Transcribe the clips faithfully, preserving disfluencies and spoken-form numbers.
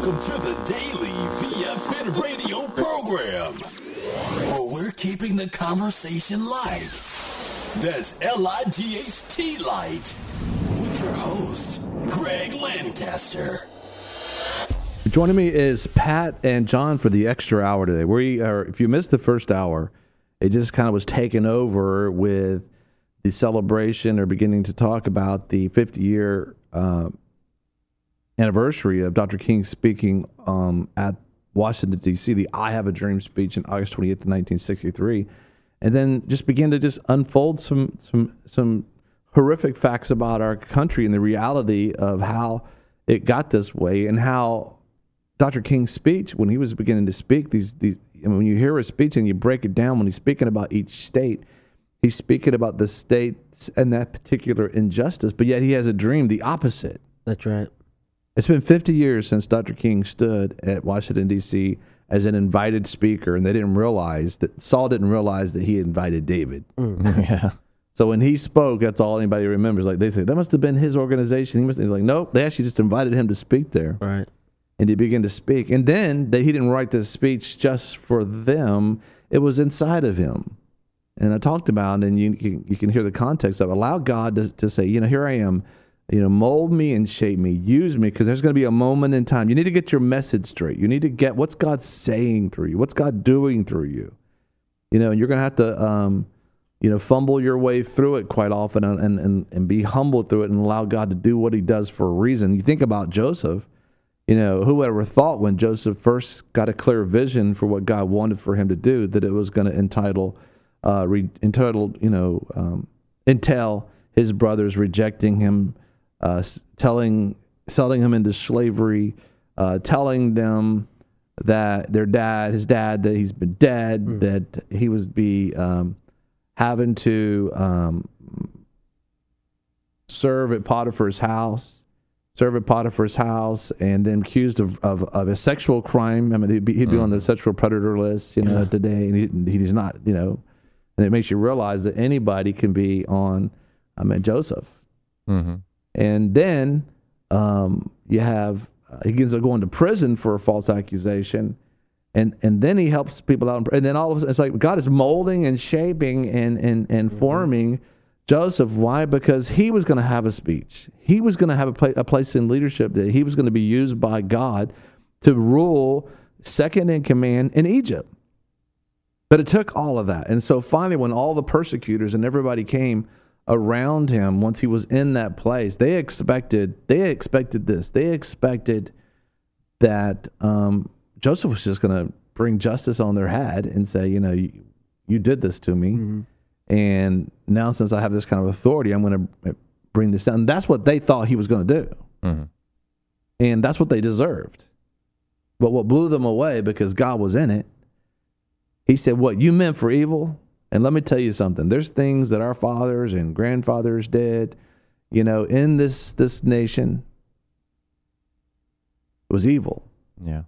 Welcome to the Daily V F N radio program, where we're keeping the conversation light. That's L I G H T light. With your host, Greg Lancaster. Joining me is Pat and John for the extra hour today. We are, if you missed the first hour, it just kind of was taken over with the celebration or beginning to talk about the fifty-year uh, anniversary of Doctor King speaking um, at Washington, D C, the I Have a Dream speech on August twenty-eighth, nineteen sixty-three, and then just begin to just unfold some some some horrific facts about our country and the reality of how it got this way and how Doctor King's speech, when he was beginning to speak, these these I mean, when you hear his speech and you break it down, when he's speaking about each state, he's speaking about the states and that particular injustice, but yet he has a dream, the opposite. That's right. It's been fifty years since Doctor King stood at Washington, D C as an invited speaker, and they didn't realize that Saul didn't realize that he invited David. Mm. Yeah. So when he spoke, that's all anybody remembers. Like they say, that must have been his organization. He must have been like, nope, they actually just invited him to speak there. Right. And he began to speak. And then that he didn't write this speech just for them. It was inside of him. And I talked about, and you can, you can hear the context of it. Allow God to, to say, you know, here I am. You know, mold me and shape me, use me, because there's going to be a moment in time. You need to get your message straight. You need to get what's God saying through you, what's God doing through you. You know, and you're going to have to, um, you know, fumble your way through it quite often and, and, and be humble through it and allow God to do what he does for a reason. You think about Joseph, you know, who ever thought when Joseph first got a clear vision for what God wanted for him to do that it was going to entitle, uh, re, entitle, you know, um, entail his brothers rejecting him, Uh, telling, selling him into slavery, uh, telling them that their dad, his dad, that he's been dead, mm. that he was be um, having to um, serve at Potiphar's house, serve at Potiphar's house, and then accused of, of, of a sexual crime. I mean, he'd be, he'd be mm. on the sexual predator list, you know, yeah. today, and he, he's not, you know, and it makes you realize that anybody can be on, I mean, Joseph. Mm-hmm. And then um, you have, uh, he ends up going to prison for a false accusation. And and then he helps people out. And then all of a sudden, it's like God is molding and shaping and, and, and mm-hmm. forming Joseph. Why? Because he was going to have a speech. He was going to have a, pla- a place in leadership that he was going to be used by God to rule second in command in Egypt. But it took all of that. And so finally, when all the persecutors and everybody came around him, once he was in that place, they expected they expected this. They expected that um, Joseph was just going to bring justice on their head and say, you know, you, you did this to me, mm-hmm. and now since I have this kind of authority, I'm going to bring this down. And that's what they thought he was going to do, mm-hmm. and that's what they deserved. But what blew them away, because God was in it, he said, "What you meant for evil." And let me tell you something. There's things that our fathers and grandfathers did, you know, in this this nation. It was evil. Yeah.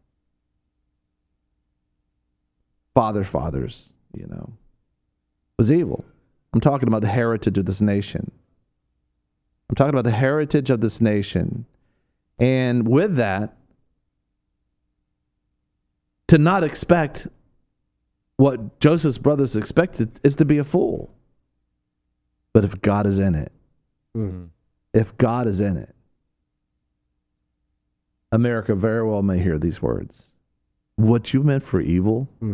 Fathers, fathers, you know, it was evil. I'm talking about the heritage of this nation. I'm talking about the heritage of this nation. And with that, to not expect what Joseph's brothers expected is to be a fool. But if God is in it, mm-hmm. if God is in it, America very well may hear these words. What you meant for evil, mm.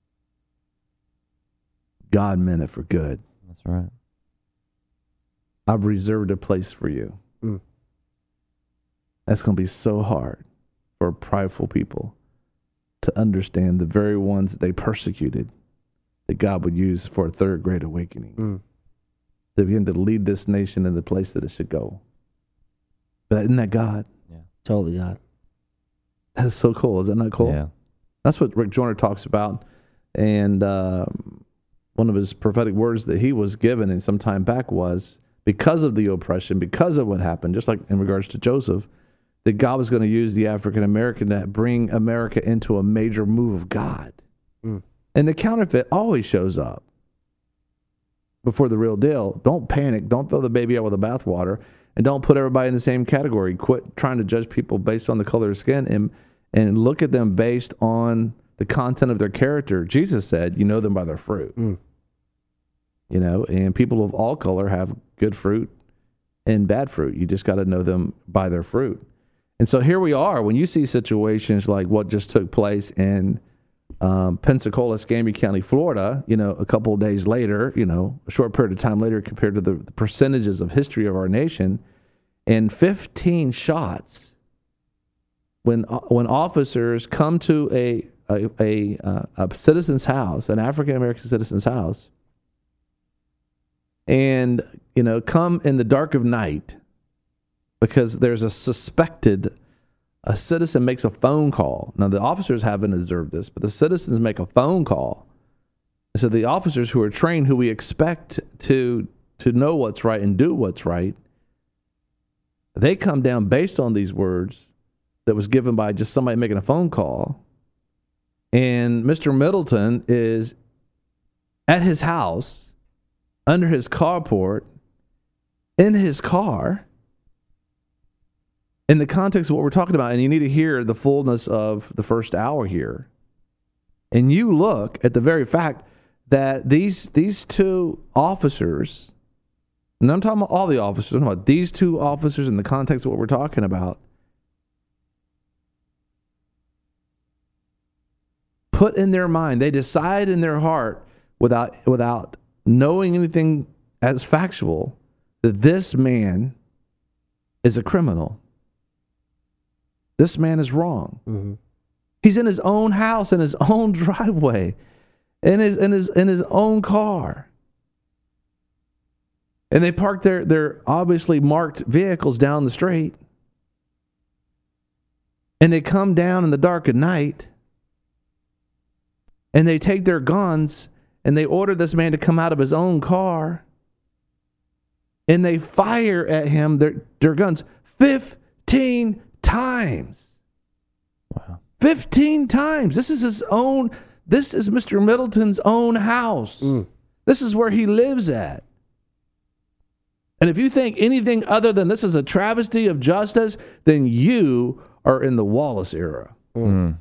God meant it for good. That's right. I've reserved a place for you. Mm. That's going to be so hard for prideful people to understand, the very ones that they persecuted, that God would use for a third great awakening. Mm. To begin to lead this nation in the place that it should go. But isn't that God? Yeah, totally God. That's so cool. Is that not cool? Yeah. That's what Rick Joyner talks about. And um, one of his prophetic words that he was given in some time back was, because of the oppression, because of what happened, just like in regards to Joseph, that God was going to use the African American to bring America into a major move of God. Mm. And the counterfeit always shows up before the real deal. Don't panic. Don't throw the baby out with the bathwater. And don't put everybody in the same category. Quit trying to judge people based on the color of skin and and look at them based on the content of their character. Jesus said, you know them by their fruit. Mm. You know, and people of all color have good fruit and bad fruit. You just got to know them by their fruit. And so here we are. When you see situations like what just took place in um, Pensacola, Escambia County, Florida, you know, a couple of days later, you know, a short period of time later compared to the, the percentages of history of our nation, and fifteen shots when when officers come to a a, a, uh, a citizen's house, an African-American citizen's house, and, you know, come in the dark of night because there's a suspected, a citizen makes a phone call. Now, the officers haven't observed this, but the citizens make a phone call. So the officers who are trained, who we expect to to know what's right and do what's right, they come down based on these words that was given by just somebody making a phone call. And Mister Middleton is at his house, under his carport, in his car, in the context of what we're talking about. And you need to hear the fullness of the first hour here. And you look at the very fact that these these two officers, and I'm talking about all the officers, I'm talking about these two officers in the context of what we're talking about, put in their mind, they decide in their heart without without knowing anything as factual that this man is a criminal. This man is wrong. Mm-hmm. He's in his own house, in his own driveway, in his in his in his own car. And they park their their obviously marked vehicles down the street. And they come down in the dark of night. And they take their guns and they order this man to come out of his own car. And they fire at him their, their guns fifteen times. Wow. fifteen times. This is his own, this is Mister Middleton's own house. Mm. This is where he lives at. And if you think anything other than this is a travesty of justice, then you are in the Wallace era. Mm.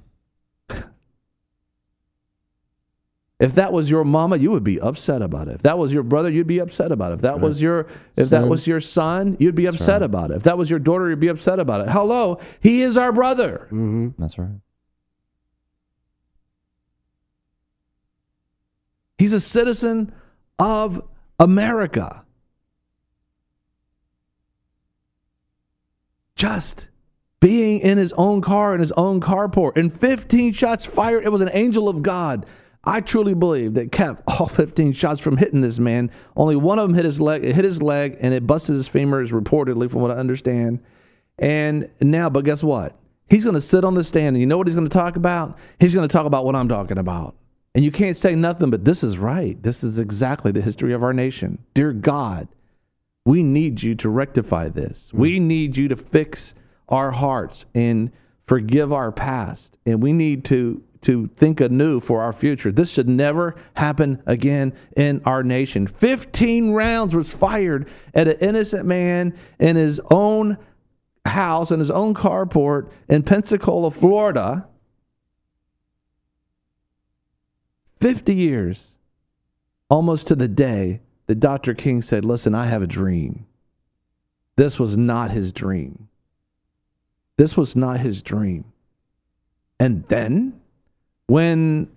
If that was your mama, you would be upset about it. If that was your brother, you'd be upset about it. If that Right. was your if Son. that was your son, you'd be upset right. about it. If that was your daughter, you'd be upset about it. Hello, he is our brother. Mm-hmm. That's right. He's a citizen of America. Just being in his own car, in his own carport, and fifteen shots fired. It was an angel of God. I truly believe that kept all fifteen shots from hitting this man. Only one of them hit his leg, it hit his leg, and it busted his femurs, reportedly, from what I understand. And now, but guess what? He's going to sit on the stand, and you know what he's going to talk about? He's going to talk about what I'm talking about. And you can't say nothing, but this is right. This is exactly the history of our nation. Dear God, we need you to rectify this. Mm. We need you to fix our hearts and forgive our past. And we need to to think anew for our future. This should never happen again in our nation. fifteen rounds was fired at an innocent man in his own house, in his own carport in Pensacola, Florida. fifty years, almost to the day that Doctor King said, listen, I have a dream. This was not his dream. This was not his dream. And then, when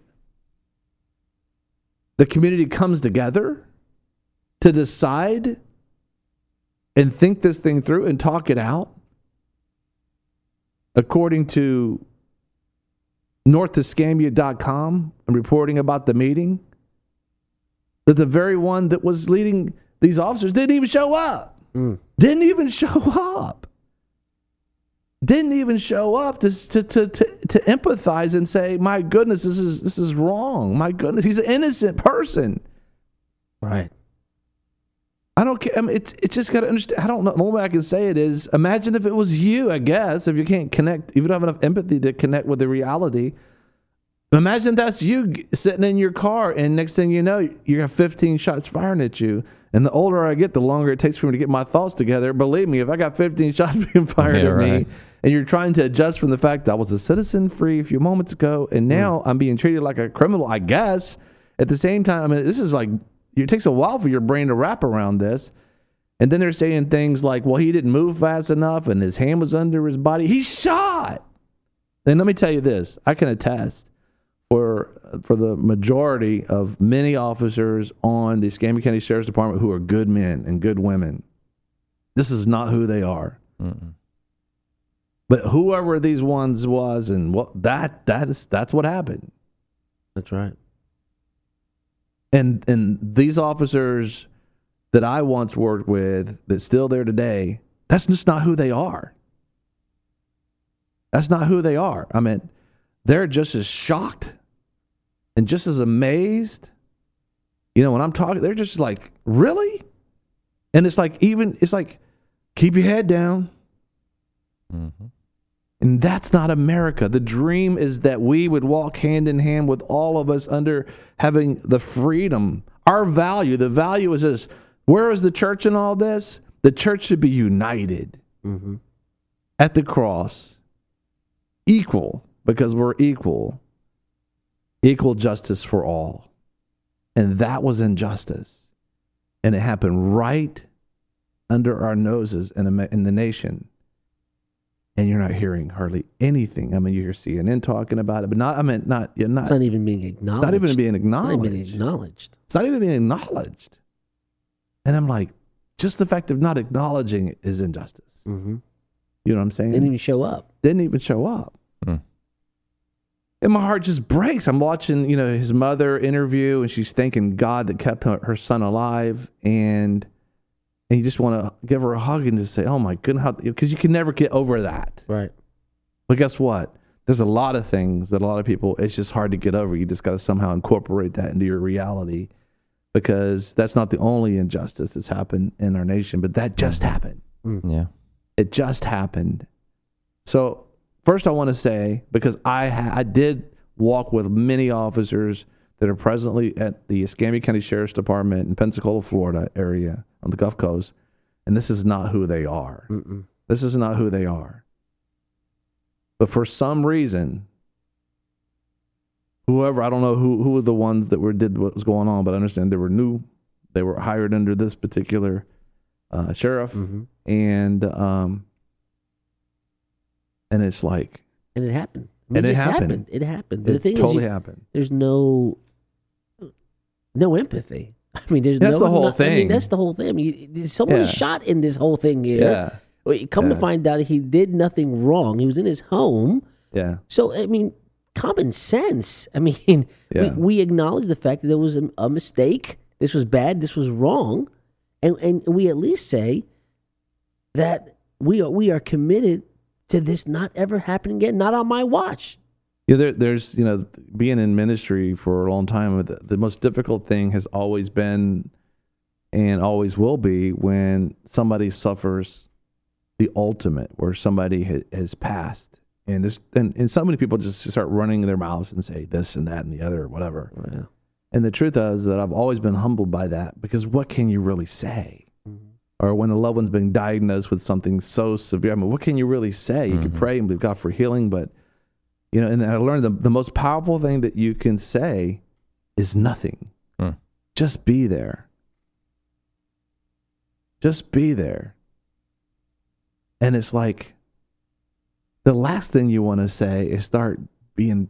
the community comes together to decide and think this thing through and talk it out, according to north escambia dot com and reporting about the meeting, that the very one that was leading these officers didn't even show up. Mm. Didn't even show up. Didn't even show up to, to to to to empathize and say, "My goodness, this is this is wrong. My goodness, he's an innocent person." Right. I don't care. I mean, it's it's just got to understand. I don't know. The only way I can say it is, imagine if it was you. I guess if you can't connect, if you don't have enough empathy to connect with the reality. Imagine that's you sitting in your car, and next thing you know, you got fifteen shots firing at you. And the older I get, the longer it takes for me to get my thoughts together. Believe me, if I got fifteen shots being fired Yeah, at right. me, and you're trying to adjust from the fact that I was a citizen free a few moments ago, and now mm. I'm being treated like a criminal, I guess. At the same time, I mean, this is like, it takes a while for your brain to wrap around this. And then they're saying things like, well, he didn't move fast enough and his hand was under his body. He shot. And let me tell you this, I can attest for for the majority of many officers on the Escambia County Sheriff's Department who are good men and good women. This is not who they are. Mm-mm. But whoever these ones was, and what that that is that's what happened. That's right. And and these officers that I once worked with that's still there today, that's just not who they are. That's not who they are. I mean, they're just as shocked and just as amazed. You know, when I'm talking, they're just like, really? And it's like, even, it's like, keep your head down. Mm-hmm. And that's not America. The dream is that we would walk hand in hand with all of us under having the freedom. Our value, the value is this. Where is the church in all this? The church should be united mm-hmm. at the cross. Equal, because we're equal. Equal justice for all. And that was injustice. And it happened right under our noses in, a, in the nation. And you're not hearing hardly anything. I mean, you hear C N N talking about it, but not, I mean, not, you're not. It's not even being acknowledged. It's not even being acknowledged. It's not even acknowledged. It's not even being acknowledged. And I'm like, just the fact of not acknowledging it is injustice. Mm-hmm. You know what I'm saying? Didn't even show up. Didn't even show up. Hmm. And my heart just breaks. I'm watching, you know, his mother interview, and she's thanking God that kept her, her son alive. And and you just want to give her a hug and just say, oh my goodness, how, because you can never get over that. Right. But guess what? There's a lot of things that a lot of people, it's just hard to get over. You just got to somehow incorporate that into your reality, because that's not the only injustice that's happened in our nation, but that just happened. Mm. Yeah. It just happened. So first I want to say, because I ha- I did walk with many officers that are presently at the Escambia County Sheriff's Department in Pensacola, Florida area on the Gulf Coast, and this is not who they are. Mm-mm. This is not who they are. But for some reason, whoever, I don't know who who were the ones that were did what was going on, but I understand they were new. They were hired under this particular uh, sheriff, mm-hmm. and um, and it's like, and it happened. I mean, and it, it happened. happened. It happened. But it the thing totally is, you, happened. There's no no empathy. I mean, there's that's no, the whole not, thing. I mean, that's the whole thing. I mean, there's so many yeah. shot in this whole thing here. Yeah. Come yeah. to find out, he did nothing wrong. He was in his home. Yeah. So I mean, common sense. I mean, yeah. we, we acknowledge the fact that there was a, a mistake. This was bad. This was wrong, and and we at least say that we are we are committed to this not ever happening again. Not on my watch. Yeah, there, there's, you know, being in ministry for a long time, the, the most difficult thing has always been and always will be when somebody suffers the ultimate, where somebody ha, has passed. And this, and, and so many people just start running their mouths and say this and that and the other or whatever. Yeah. And the truth is that I've always been humbled by that, because what can you really say? Mm-hmm. Or when a loved one's been diagnosed with something so severe, I mean, what can you really say? You mm-hmm. can pray and believe God for healing, but you know, and I learned the, the most powerful thing that you can say is nothing. Hmm. Just be there. Just be there. And it's like, the last thing you want to say is start being,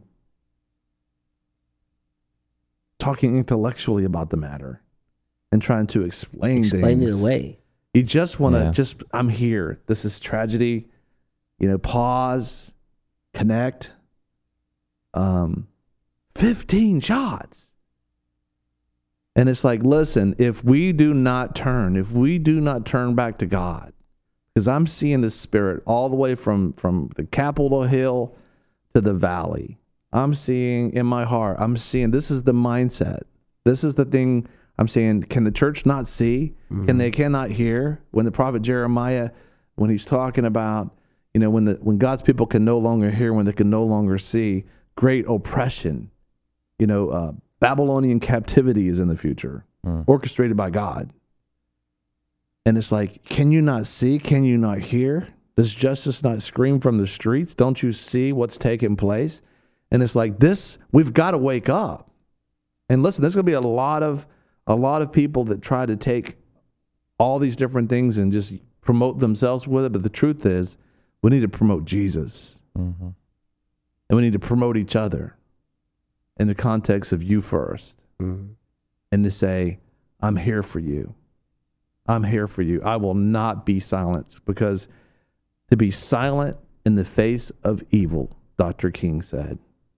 talking intellectually about the matter and trying to explain, explain things. it away. You just want to, yeah. just, I'm here. This is tragedy. You know, pause, connect. Um, fifteen shots. And it's like, listen, if we do not turn, if we do not turn back to God, because I'm seeing this spirit all the way from, from the Capitol Hill to the valley. I'm seeing in my heart, I'm seeing, this is the mindset. This is the thing I'm saying. Can the church not see? Mm-hmm. Can they cannot hear? When the prophet Jeremiah, when he's talking about, you know, when the when God's people can no longer hear, when they can no longer see, great oppression, you know, uh, Babylonian captivity is in the future, mm. orchestrated by God. And it's like, can you not see? Can you not hear? Does justice not scream from the streets? Don't you see what's taking place? And it's like this, we've got to wake up. And listen, there's going to be a lot of a lot of people that try to take all these different things and just promote themselves with it. But the truth is, we need to promote Jesus. Mm-hmm. And we need to promote each other in the context of you first. Mm-hmm. And to say, I'm here for you. I'm here for you. I will not be silenced, because to be silent in the face of evil, Doctor King said,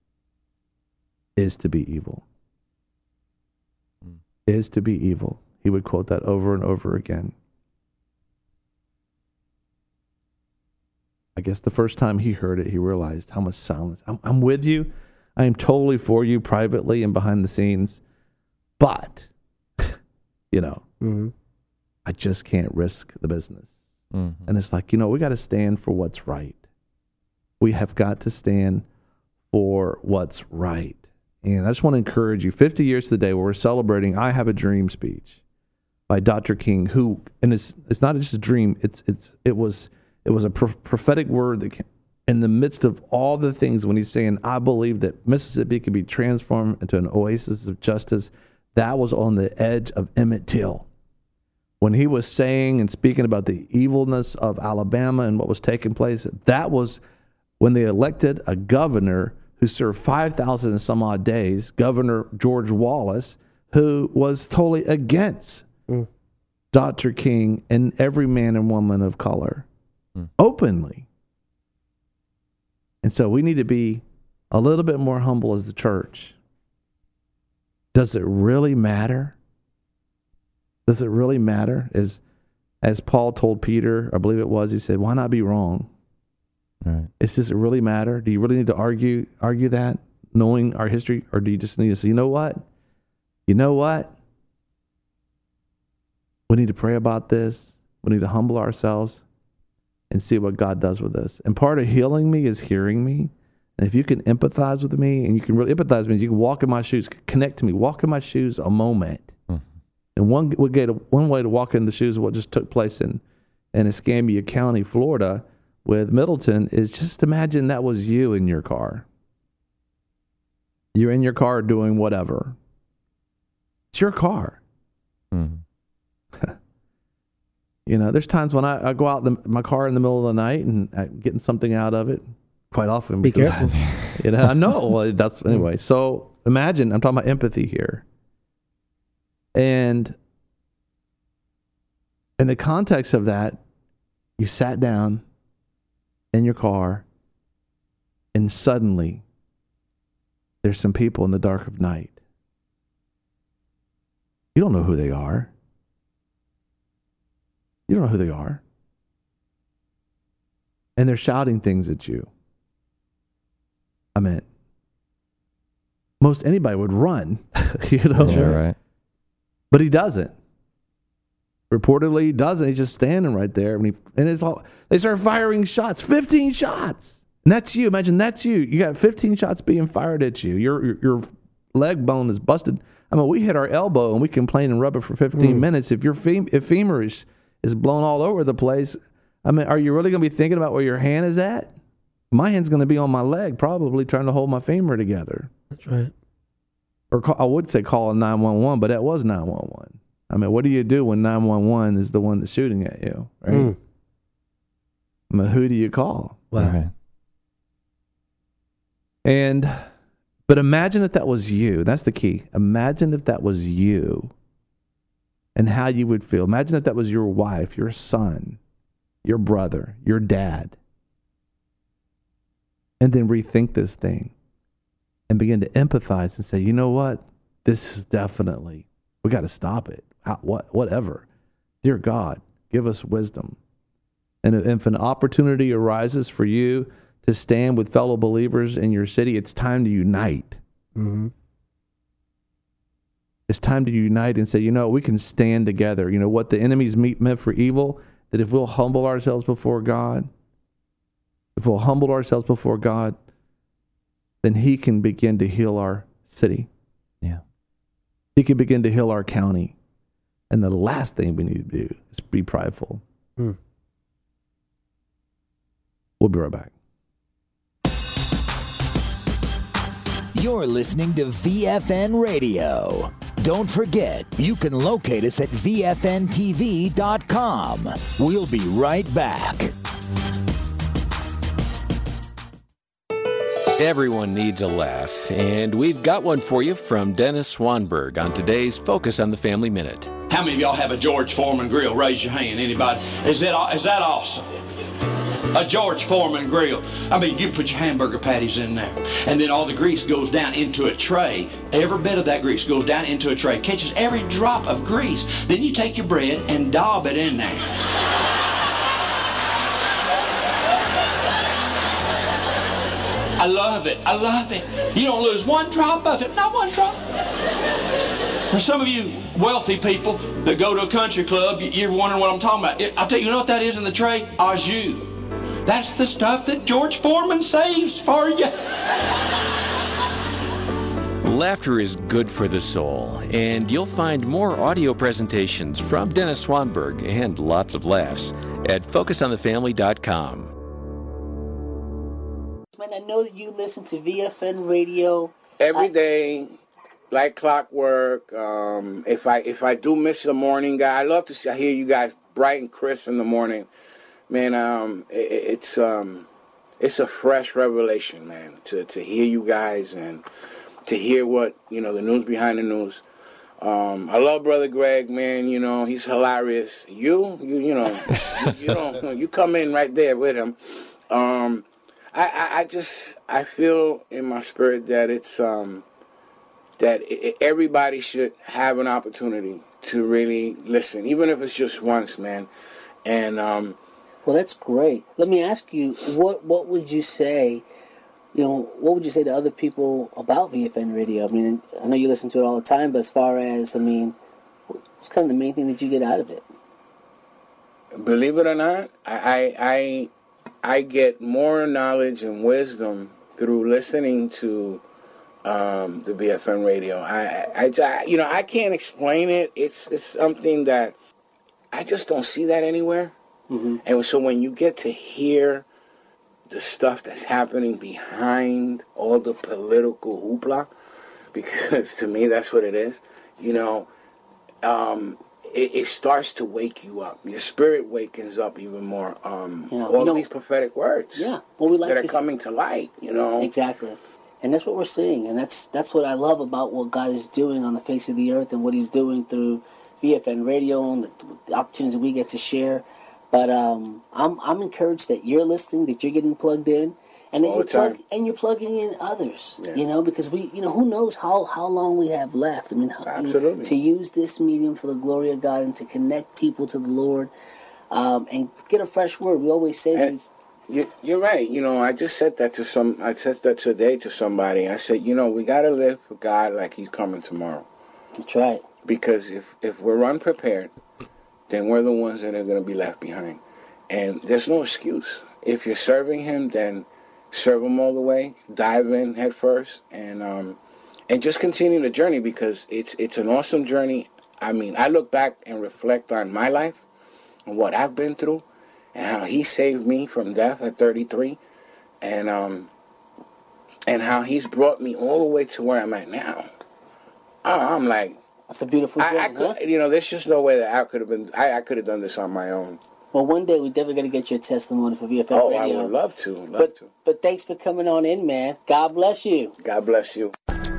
is to be evil. Mm. Is to be evil. He would quote that over and over again. I guess the first time he heard it, he realized how much silence. I'm, I'm with you. I am totally for you privately and behind the scenes. But, you know, Mm-hmm. I just can't risk the business. Mm-hmm. And it's like, you know, we got to stand for what's right. We have got to stand for what's right. And I just want to encourage you, fifty years today, where we're celebrating I Have a Dream speech by Doctor King, who, and it's it's not just a dream, it's it's it was it was a pro- prophetic word that came in the midst of all the things, when he's saying, I believe that Mississippi could be transformed into an oasis of justice. That was on the edge of Emmett Till. When he was saying and speaking about the evilness of Alabama and what was taking place, that was when they elected a governor who served five thousand and some odd days, Governor George Wallace, who was totally against Mm. Doctor King and every man and woman of color, Mm. openly. And so we need to be a little bit more humble as the church. Does it really matter? Does it really matter? As, as Paul told Peter, I believe it was, he said, why not be wrong? Right. Is, does it really matter? Do you really need to argue argue that, knowing our history? Or do you just need to say, you know what? You know what? We need to pray about this. We need to humble ourselves and see what God does with us. And part of healing me is hearing me. And if you can empathize with me, and you can really empathize means you can walk in my shoes, connect to me, walk in my shoes a moment. Mm-hmm. And one way to, one way to walk in the shoes of what just took place in, in Escambia County, Florida, with Middleton, is just imagine that was you in your car. You're in your car doing whatever. It's your car. Mm-hmm. You know, there's times when I, I go out in the, my car in the middle of the night and I'm getting something out of it. Quite often. Be because, careful. You know, I know. Well, that's anyway. So imagine, I'm talking about empathy here. And in the context of that, you sat down in your car and suddenly there's some people in the dark of night. You don't know who they are. You don't know who they are. And they're shouting things at you. I mean, most anybody would run, you know? Yeah, right. But he doesn't. Reportedly, he doesn't. He's just standing right there. And, he, and it's all, they start firing shots, fifteen shots. And that's you. Imagine that's you. You got fifteen shots being fired at you. Your, your, your leg bone is busted. I mean, we hit our elbow and we complain and rub it for fifteen mm. minutes. If your fem- if femur is, is blown all over the place, I mean, are you really going to be thinking about where your hand is at? My hand's going to be on my leg, probably trying to hold my femur together. That's right. Or call, I would say call a nine one one, but that was nine one one. I mean, what do you do when nine one one is the one that's shooting at you, right? Mm. I mean, who do you call? Wow. Right. And, but imagine if that was you. That's the key. Imagine if that was you and how you would feel. Imagine if that was your wife, your son, your brother, your dad. And then rethink this thing and begin to empathize and say, you know what? This is definitely, we got to stop it. How, what, whatever. Dear God, give us wisdom. And if an opportunity arises for you to stand with fellow believers in your city, it's time to unite. Mm-hmm. It's time to unite and say, you know, we can stand together. You know, what the enemy's meant for evil, that if we'll humble ourselves before God, if we'll humble ourselves before God, then he can begin to heal our city. Yeah. He can begin to heal our county. And the last thing we need to do is be prideful. Mm. We'll be right back. You're listening to V F N Radio. Don't forget, you can locate us at V F N T V dot com. We'll be right back. Everyone needs a laugh, and we've got one for you from Dennis Swanberg on today's Focus on the Family Minute. How many of y'all have a George Foreman grill? Raise your hand. Anybody? Is that, is that awesome? A George Foreman grill. I mean, you put your hamburger patties in there, and then all the grease goes down into a tray. Every bit of that grease goes down into a tray, catches every drop of grease. Then you take your bread and daub it in there. I love it. I love it. You don't lose one drop of it. Not one drop. For some of you wealthy people that go to a country club, you're wondering what I'm talking about. I'll tell you, you know what that is in the tray? Au jus. That's the stuff that George Foreman saves for you. Laughter is good for the soul, and you'll find more audio presentations from Dennis Swanberg and lots of laughs at focus on the family dot com. Man, I know that you listen to V F N Radio every I, day, like clockwork. Um, if I if I do miss the morning, guy, I love to see, I hear you guys bright and crisp in the morning. Man, um, it, it's um, it's a fresh revelation, man, to to hear you guys and to hear what you know the news behind the news. Um, I love Brother Greg, man. You know he's hilarious. You you you know you, you don't you come in right there with him. Um, I, I, I just, I feel in my spirit that it's, um, that it, everybody should have an opportunity to really listen, even if it's just once, man. And, um... Well, that's great. Let me ask you, what, what would you say, you know, what would you say to other people about V F N Radio? I mean, I know you listen to it all the time, but as far as, I mean, what's kind of the main thing that you get out of it? Believe it or not, I, I, I I get more knowledge and wisdom through listening to um, the B F N radio. I, I, I, you know, I can't explain it. It's it's something that I just don't see that anywhere. Mm-hmm. And so when you get to hear the stuff that's happening behind all the political hoopla, because to me that's what it is, you know, um, It, it starts to wake you up. Your spirit wakens up even more. Um, yeah, all you know, these prophetic words yeah, well, we like that are to coming to light, you know. Exactly. And that's what we're seeing. And that's that's what I love about what God is doing on the face of the earth and what he's doing through V F N Radio and the, the opportunities we get to share. But um, I'm I'm encouraged that you're listening, that you're getting plugged in. And then all you're the time. plug, and you're plugging in others, yeah. you know, because we, you know, who knows how, how long we have left. I mean, Absolutely. You know, to use this medium for the glory of God and to connect people to the Lord um, and get a fresh word. We always say that it's, you, you're right. You know, I just said that to some. I said that today to somebody. I said, you know, we got to live for God like he's coming tomorrow. That's right. Because if, if we're unprepared, then we're the ones that are going to be left behind. And there's no excuse. If you're serving him, then serve him all the way, dive in head first, and um, and just continue the journey, because it's it's an awesome journey. I mean, I look back and reflect on my life and what I've been through, and how he saved me from death at thirty-three, and um, and how he's brought me all the way to where I'm at now. Oh, I'm like, that's a beautiful journey. I, I could, huh? You know, there's just no way that I could have been. I, I could have done this on my own. Well, one day we definitely got to get your testimony for V F N oh, Radio. I would love to. Love but, to. But thanks for coming on in, man. God bless you. God bless you.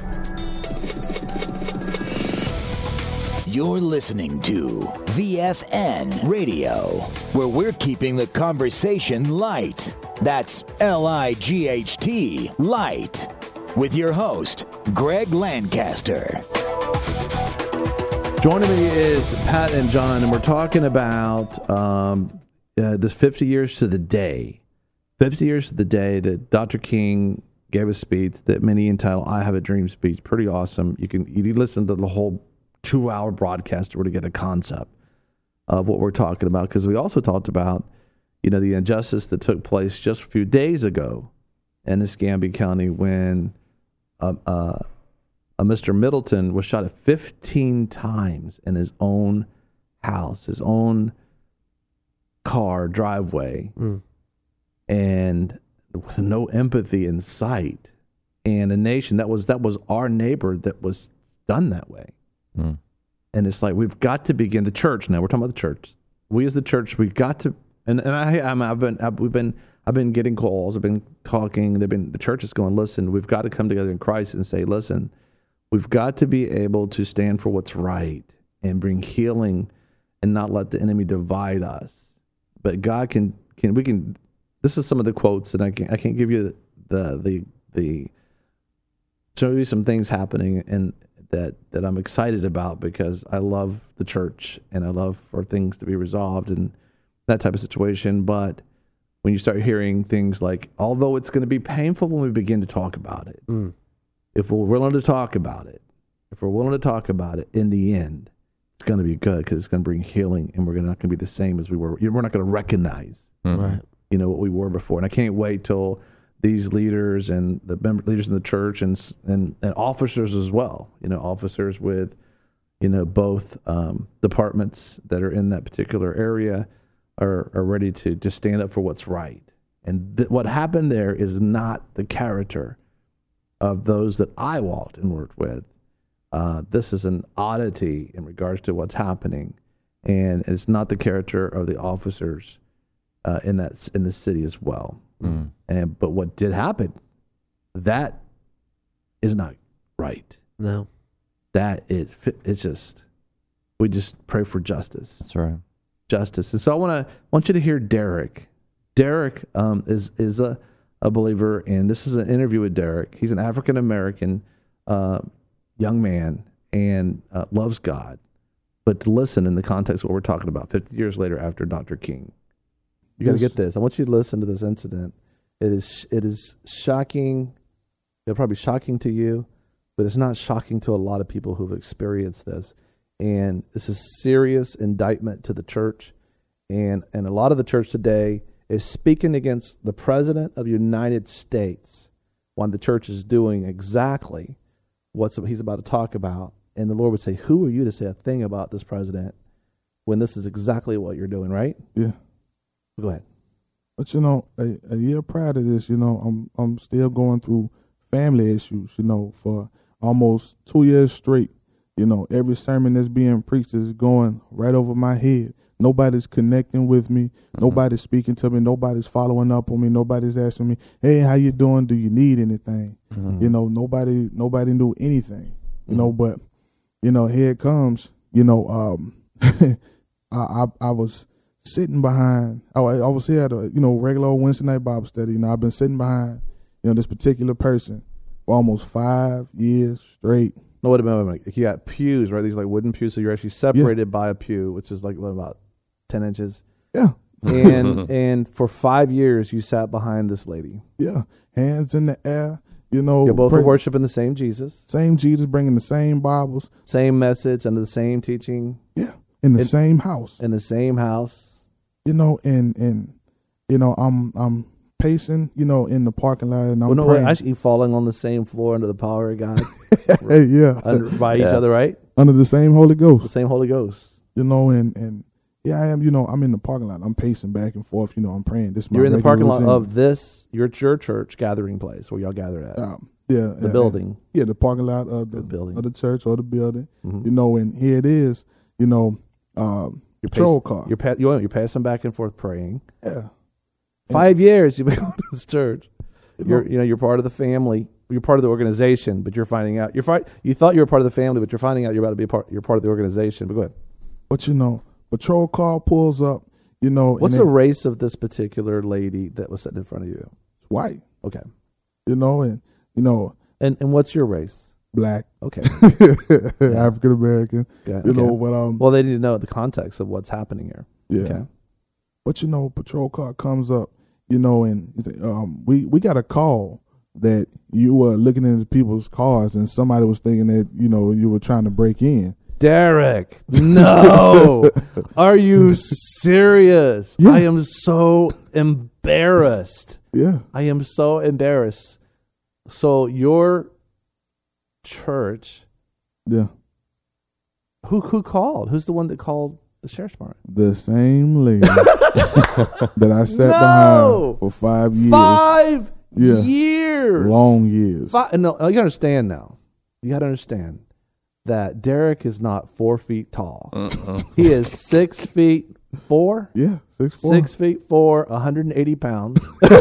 You're listening to V F N Radio, where we're keeping the conversation light. That's L I G H T, light. With your host, Greg Lancaster. Joining me is Pat and John, and we're talking about um, uh, this fifty years to the day. fifty years to the day that Doctor King gave a speech that many entitled I Have a Dream speech. Pretty awesome. You can you listen to the whole two-hour broadcast to really get a concept of what we're talking about, because we also talked about, you know, the injustice that took place just a few days ago in Escambia County when uh, uh, Uh, Mister Middleton was shot at fifteen times in his own house, his own car driveway. Mm. and with no empathy in sight, and a nation that was that was our neighbor that was done that way. Mm. And it's like we've got to begin the church. Now we're talking about the church. We as the church, we've got to. And and I I'm, I've been I've, we've been I've been getting calls. I've been talking. They've been the church is going. Listen, we've got to come together in Christ and say, listen, we've got to be able to stand for what's right and bring healing, and not let the enemy divide us. But God can can we can. This is some of the quotes, and I can I can't give you the the the. Show you some things happening and that that I'm excited about because I love the church and I love for things to be resolved and that type of situation. But when you start hearing things like, although it's going to be painful when we begin to talk about it, Mm. if we're willing to talk about it, if we're willing to talk about it, in the end, it's going to be good because it's going to bring healing, and we're not going to be the same as we were. We're not going to recognize, Mhm. Right. you know, what we were before. And I can't wait till these leaders and the member leaders in the church and s- and and officers as well, you know, officers with, you know, both um, departments that are in that particular area are are ready to just stand up for what's right. And th- what happened there is not the character of those that I walked and worked with. Uh, this is an oddity in regards to what's happening, and it's not the character of the officers uh, in that s- in the city as well. Mm. And but what did happen, that is not right. No. That is it's just we just pray for justice, That's right. justice. And so I want to want you to hear Derek. Derek um, is is a a believer, and this is an interview with Derek. He's an African American uh, young man and uh, loves God. But to listen in the context of what we're talking about, fifty years later after Doctor King. You got to Yes. get this. I want you to listen to this incident. It is it is shocking. It'll probably be shocking to you, but it's not shocking to a lot of people who've experienced this. And this is serious indictment to the church. And and a lot of the church today is speaking against the President of the United States when the church is doing exactly what he's about to talk about. And the Lord would say, who are you to say a thing about this president when this is exactly what you're doing, right? Yeah. Go ahead. But you know, a, a year prior to this, you know, I'm I'm still going through family issues, you know, for almost two years straight. You know, every sermon that's being preached is going right over my head. Nobody's connecting with me. Mm-hmm. Nobody's speaking to me. Nobody's following up on me. Nobody's asking me, hey, how you doing? Do you need anything? Mm-hmm. You know, nobody nobody knew anything. You mm-hmm. know, but you know, here it comes. You know, um, I, I I was sitting behind. I, I was here at a you know regular old Wednesday night Bible study. You know, I've been sitting behind you know this particular person for almost five years straight. No, wait a minute, wait a minute. You got pews, right? These like wooden pews, so you're actually separated yeah. by a pew, which is like what, about ten inches. Yeah. And and for five years you sat behind this lady. Yeah, hands in the air. You know, you're both pray, worshiping the same Jesus, same Jesus, bringing the same Bibles, same message, under the same teaching. Yeah, in the in, same house, in the same house. You know, and and you know, I'm I'm pacing, you know, in the parking lot, and I'm well, no, praying. Wait, actually falling on the same floor under the power of God. yeah, under, by yeah. each other, right? Under the same Holy Ghost, the same Holy Ghost. You know, and and yeah, I am. You know, I'm in the parking lot. I'm pacing back and forth. You know, I'm praying. This is my You're in the parking lot routine. of this your your church gathering place where y'all gathered at. Um, yeah, the yeah, building. Yeah, the parking lot of the, the building of the church or the building. Mm-hmm. You know, and here it is. You know, um, your patrol pace, car. You're pa- you're passing back and forth praying. Yeah, five and years you've been going to this church. You you're know, you know you're part of the family. You're part of the organization, but you're finding out you're fi- you thought you were part of the family, but you're finding out you're about to be a part. You're part of the organization. But go ahead. But you know, patrol car pulls up. You know, what's and the then, race of this particular lady that was sitting in front of you? It's white. Okay. You know, and you know, and and what's your race? Black. Okay. African American. Yeah, you okay. know, but um. Well, they need to know the context of what's happening here. Yeah. Okay. But you know, patrol car comes up. You know, and um, we we got a call that you were looking into people's cars, and somebody was thinking that you know you were trying to break in. Derek, no. Are you serious? Yeah. I am so embarrassed. Yeah. I am so embarrassed. So your church, yeah. Who who called? Who's the one that called the sheriff's department? The same lady that I sat No! behind for five years. Five Yeah. years. Long years. Five, no, you gotta understand now. You gotta understand that Derek is not four feet tall. Uh-uh. He is six feet four. Yeah, six four. Six feet four, one hundred eighty pounds. No,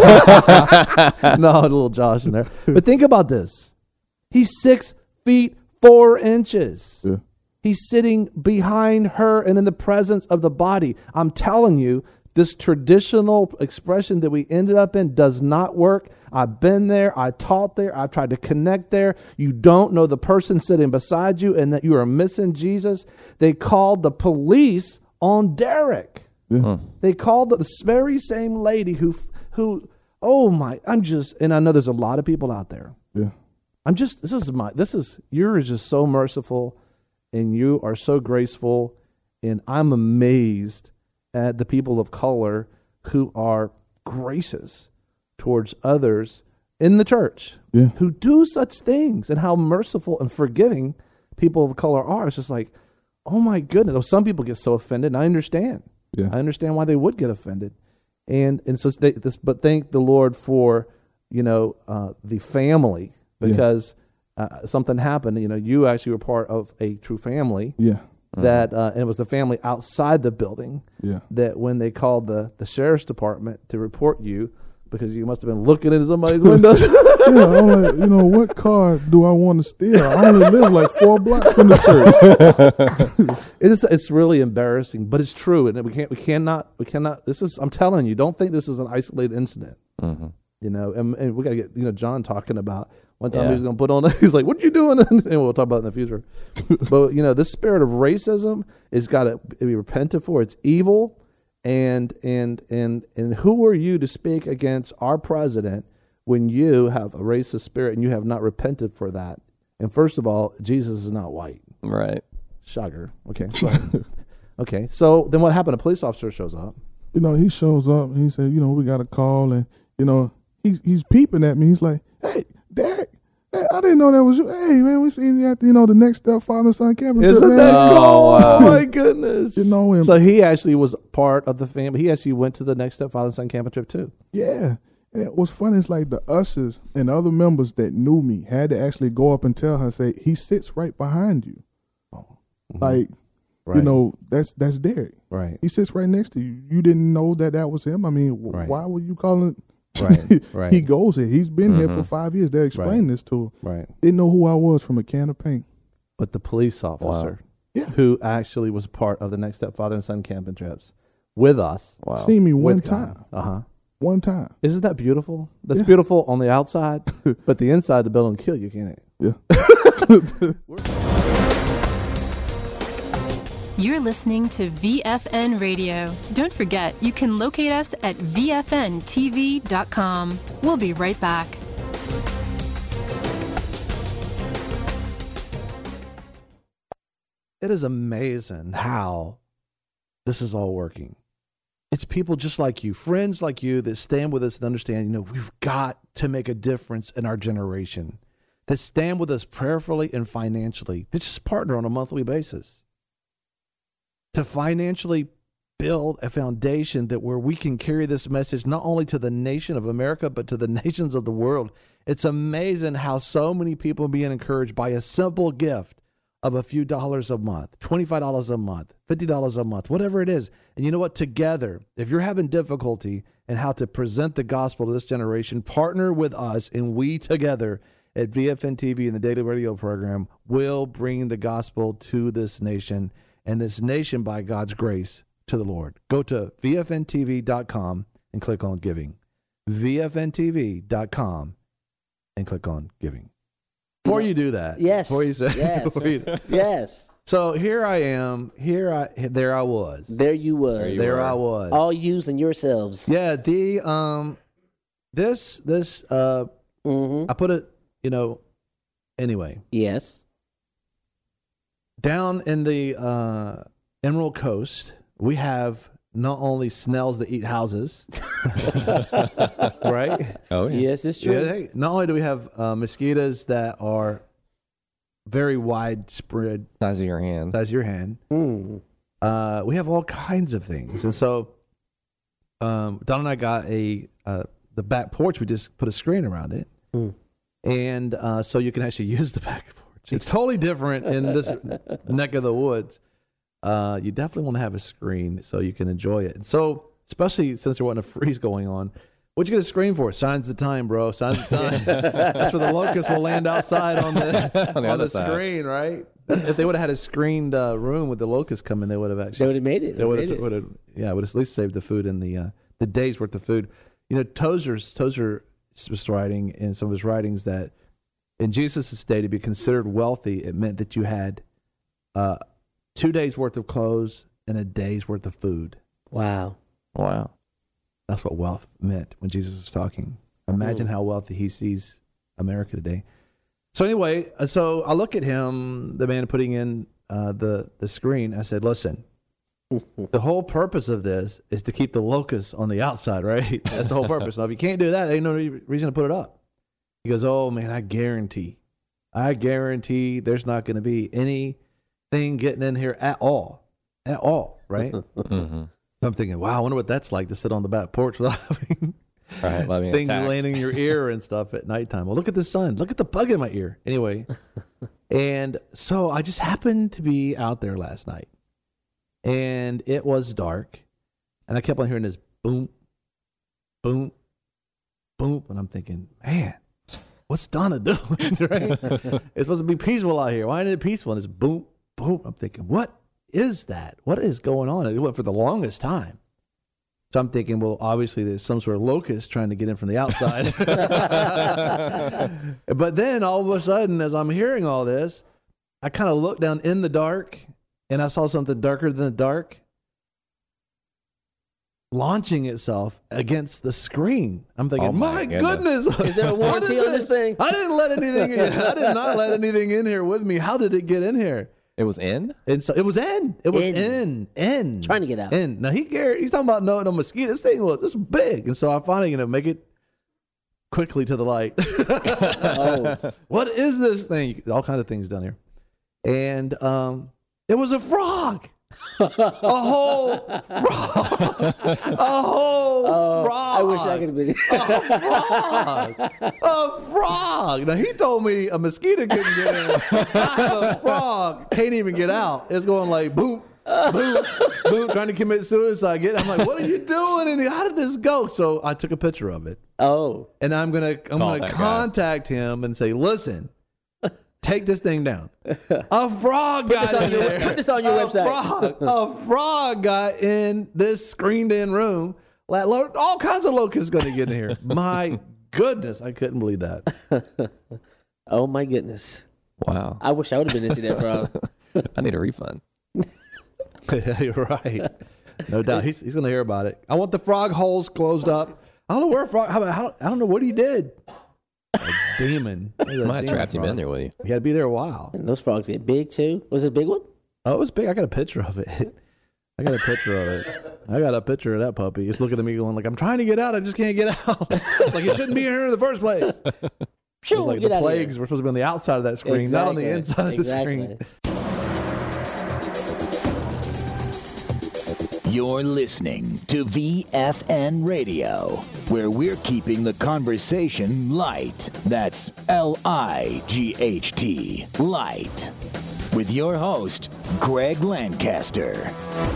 a little Josh in there. But think about this. He's six feet four inches. Yeah. He's sitting behind her and in the presence of the body. I'm telling you, this traditional expression that we ended up in does not work. I've been there. I taught there. I've tried to connect there. You don't know the person sitting beside you and that you are missing Jesus. They called the police on Derek. Yeah. Huh. They called the very same lady who, who, oh my, I'm just, and I know there's a lot of people out there. Yeah. I'm just, this is my, this is, you're just so merciful and you are so graceful. And I'm amazed at the people of color who are gracious towards others in the church Yeah. who do such things, and how merciful and forgiving people of color are. It's just like, oh my goodness. Some people get so offended, and I understand. Yeah. I understand why they would get offended. And and so they, this, but thank the Lord for, you know, uh, the family, because uh, something happened. You know, you actually were part of a true family. Yeah. That uh, and it was the family outside the building. Yeah. That when they called the, the sheriff's department to report you, because you must have been looking into somebody's windows. Yeah, I'm like, you know, what car do I want to steal? I only live like four blocks from the church. It's it's really embarrassing, but it's true, and we can't we cannot we cannot. This is, I'm telling you, don't think this is an isolated incident. Mm-hmm. You know, and, and we got to get, you know, John talking about one time Yeah. he was going to put on. He's like, "What you doing?" And we'll talk about it in the future. But you know, this spirit of racism is got to be repented for. It's evil, and and and and who are you to speak against our president when you have a racist spirit and you have not repented for that? And first of all, Jesus is not white. Right. Shocker. Okay. So, okay. So then what happened? A police officer shows up. You know, he shows up and he said, you know, we got a call, and, you know, he's he's peeping at me. He's like, hey, Derek, hey, I didn't know that was you. Hey, man, we seen you at the, you know, the Next Step Father and Son campus. Isn't man. that cool? Oh, wow. Oh my goodness. You know him. So he actually was part of the family. He actually went to the Next Step Father and Son camping trip too. Yeah. And it was funny. It's like the ushers and other members that knew me had to actually go up and tell her, say, he sits right behind you. Mm-hmm. Like, Right. you know, that's that's Derek. Right. He sits right next to you. You didn't know that that was him. I mean, w- Right. why were you calling? Right, right. He goes here. He's been here Mhm. for five years. They explained Right. this to him. Right. Didn't know who I was from a can of paint. But the police officer Yeah. who actually was part of the Next Step Father and Son camping trips with us. Wow. Seen me one with time. Uh huh. One time. Isn't that beautiful? That's Yeah. beautiful on the outside, but the inside the building will kill you, can't it? Yeah. You're listening to V F N Radio. Don't forget, you can locate us at V F N T V dot com. We'll be right back. It is amazing how this is all working. It's people just like you, friends like you, that stand with us and understand, you know, we've got to make a difference in our generation, that stand with us prayerfully and financially, that just partner on a monthly basis to financially build a foundation that where we can carry this message not only to the nation of America, but to the nations of the world. It's amazing how so many people are being encouraged by a simple gift of a few dollars a month, twenty-five dollars a month, fifty dollars a month, whatever it is. And you know what? Together, if you're having difficulty in how to present the gospel to this generation, partner with us, and we together at V F N T V and the Daily Radio program will bring the gospel to this nation, and this nation, by God's grace, to the Lord. Go to V F N T V dot com and click on giving. V F N T V dot com and click on giving. Before you do that, Yes. before you say, Yes. before you- Yes. so here I am. Here I there I was. There you was. There you There were. I was. All using yourselves. Yeah. The um, this this uh, Mm-hmm. I put it. You know. Anyway, Yes. down in the uh, Emerald Coast, we have not only snails that eat houses, right? Oh, yeah. Yes, it's true. Yeah, hey, not only do we have uh, mosquitoes that are very widespread, Size of your hand. size of your hand, Mm. Uh, we have all kinds of things, and so um, Don and I got a uh, the back porch. We just put a screen around it, mm. and uh, so you can actually use the back porch. It's totally different in this neck of the woods. Uh, you definitely want to have a screen so you can enjoy it. And so, especially since there wasn't a freeze going on, what'd you get a screen for? Signs of the time, bro. Signs of the time. That's where the locusts will land outside on the on the, on the screen, right? That's, if they would have had a screened uh, room with the locusts coming, they would have actually. They would have made it. They would have. Would have. Yeah, would have at least saved the food and the uh, the day's worth of food. You know, Tozer's Tozer was writing in some of his writings that in Jesus' day, to be considered wealthy, it meant that you had uh, two days worth of clothes and a day's worth of food. Wow. Wow. That's what wealth meant when Jesus was talking. Imagine Ooh. how wealthy he sees America today. So anyway, so I look at him, the man putting in uh, the, the screen. I said, listen, the whole purpose of this is to keep the locusts on the outside, right? That's the whole purpose. Now, if you can't do that, there ain't no reason to put it up. He goes, oh, man, I guarantee, I guarantee there's not going to be anything getting in here at all, at all, right? Mm-hmm. I'm thinking, wow, I wonder what that's like to sit on the back porch without having right, things attacked. landing in your ear and stuff at nighttime. Well, look at the sun. Look at the bug in my ear. Anyway, and so I just happened to be out there last night, and it was dark, and I kept on hearing this boom, boom, boom, and I'm thinking, man, what's Donna doing? Right? It's supposed to be peaceful out here. Why isn't it peaceful? And it's boom, boom. I'm thinking, what is that? What is going on? And it went for the longest time. So I'm thinking, well, obviously there's some sort of locust trying to get in from the outside. But then all of a sudden, as I'm hearing all this, I kind of looked down in the dark, and I saw something darker than the dark launching itself against the screen. I'm thinking, oh my, my goodness. goodness. Is there a warranty on this thing? I didn't let anything in. I did not let anything in here with me. How did it get in here? It was in? And so it was in. It was in. In. in. Trying to get out. In. Now, he he's talking about no, no mosquito. This thing was this big. And so I finally, you know, make it quickly to the light. Oh. What is this thing? All kinds of things down here. And um, it was a frog. a whole frog. A whole oh, frog. I wish I could be. A frog. A frog. Now, he told me a mosquito couldn't get in. A frog can't even get out. It's going like boom, boom, boom, trying to commit suicide. Get. I'm like, what are you doing? And how did this go? So I took a picture of it. Oh. And I'm gonna I'm Call gonna contact guy. him and say, listen. Take this thing down. A frog got in your, there. Put this on your a website. Frog, a frog got in this screened-in room. All kinds of locusts going to get in here. My goodness, I couldn't believe that. Oh my goodness! Wow. I wish I would have been to see that frog. I need a refund. You're right. No doubt. He's he's going to hear about it. I want the frog holes closed up. I don't know where frog. How about? How, I don't know what he did. A demon. Might have trapped him in there with you. You had to be there a while. And those frogs get big too. Was it a big one? Oh, it was big. I got a picture of it. I got a picture of it. I got a picture of that puppy. He's looking at me going like, I'm trying to get out. I just can't get out. It's like, you shouldn't be here in the first place. Sure, it's like get the out plagues were supposed to be on the outside of that screen, exactly. not on the inside exactly. of the screen. You're listening to V F N Radio, where we're keeping the conversation light. That's L I G H T, light. With your host, Greg Lancaster.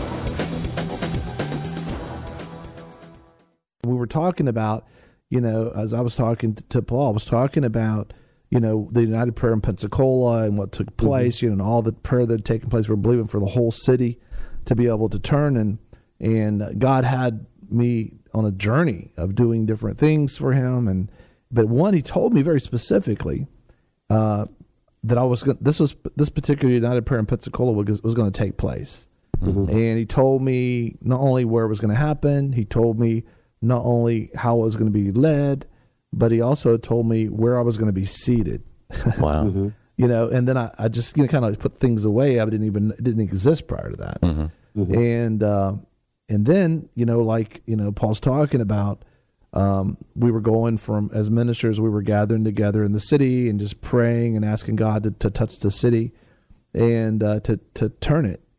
We were talking about, you know, as I was talking to Paul, I was talking about, you know, the United Prayer in Pensacola and what took place, mm-hmm. you know, and all the prayer that had taken place. We're believing for the whole city to be able to turn, and and God had me on a journey of doing different things for him. And but one, he told me very specifically uh, that I was this was this particular United Prayer in Pensacola was, was going to take place, mm-hmm. and he told me not only where it was going to happen, he told me not only how it was going to be led, but he also told me where I was going to be seated. Wow. Mm-hmm. You know, and then I, I just you know kind of put things away. I didn't even it didn't exist prior to that, mm-hmm. Mm-hmm. and uh, and then you know like you know Paul's talking about um, we were going from as ministers, we were gathering together in the city and just praying and asking God to, to touch the city and uh, to to turn it